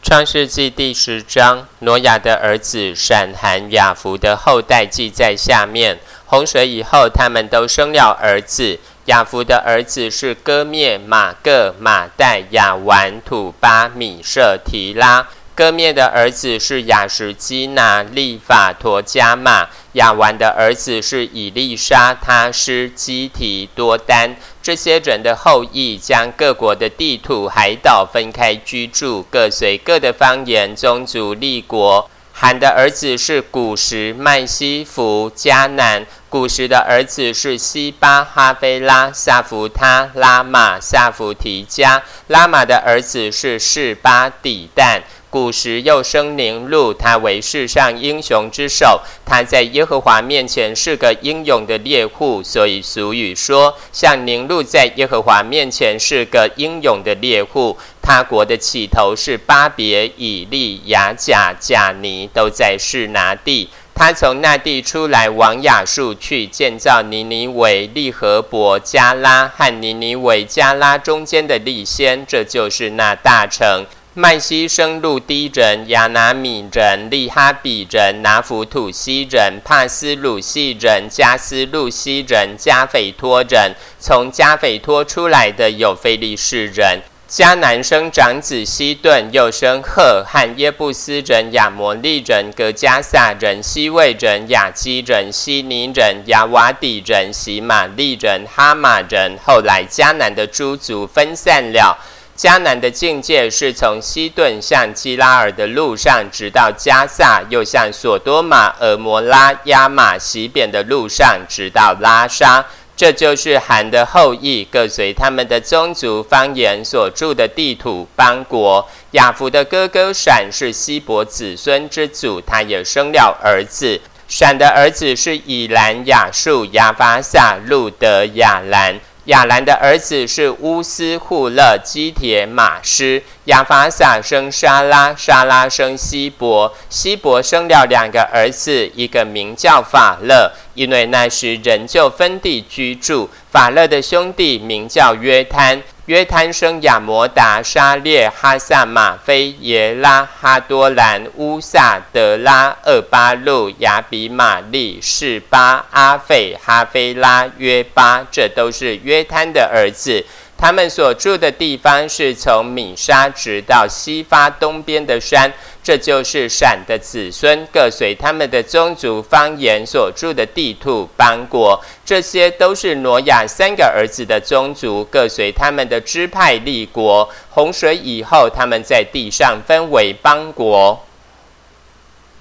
创世纪第10章，挪亚的儿子闪、含、雅弗的后代记在下面。洪水以后，他们都生了儿子。雅弗的儿子是歌灭、马各、马代、亚完、土巴、米舍、提拉。歌灭的儿子是亚什基拿、利法、陀加马。亚完的儿子是以利沙、他施、基提、多丹。这些人的后裔将各国的地土、海岛分开居住，各随各的方言、宗族、立国。含的儿子是古时、麦西弗、迦南。古时的儿子是西巴、哈菲拉、萨弗他、拉玛、萨弗提加。拉玛的儿子是示巴、底但。古时又生宁禄，他为世上英雄之首。他在耶和华面前是个英勇的猎户，所以俗语说，像宁禄在耶和华面前是个英勇的猎户。他国的起头是巴别、以利、雅甲、甲尼，都在示拿地。他从那地出来，往亚述去，建造尼尼微、利和伯、加拉和尼尼微、加拉中间的利先，这就是那大城。麦西生路低人、亚拿米人、利哈比人、拿弗土西人、帕斯鲁西人、加斯路西人、加斐托人。从加斐托出来的有非利士人。迦南生长子西顿，又生赫和耶布斯人、亚摩利人、格加撒人、西魏人、亚基人、希尼人、亚瓦底人、喜玛利人、哈马人。后来迦南的诸族分散了。迦南的境界是从西顿向基拉尔的路上，直到加萨，又向索多玛、俄摩拉、亚玛、西扁的路上，直到拉沙。这就是含的后裔，各随他们的宗族、方言所住的地土、邦国。雅弗的哥哥闪是希伯子孙之祖，他也生了儿子。闪的儿子是以兰、亚述、亚法撒、路德、亚兰。亚兰的儿子是乌斯、户勒、基帖、马施。亚法撒生沙拉，沙拉生希伯，希伯生了2个儿子，一个名叫法勒，因为那时人就分地居住。法勒的兄弟名叫约摊，约摊生亚摩达、沙列、哈萨马菲、耶拉、哈多兰、乌萨、德拉、厄巴路、亚比玛利、示巴、阿斐、哈菲拉、约巴，这都是约摊的儿子。他们所住的地方是从米沙直到西法东边的山，这就是闪的子孙，各随他们的宗族、方言所住的地土、邦国。这些都是挪亚3个儿子的宗族，各随他们的支派立国。洪水以后，他们在地上分为邦国。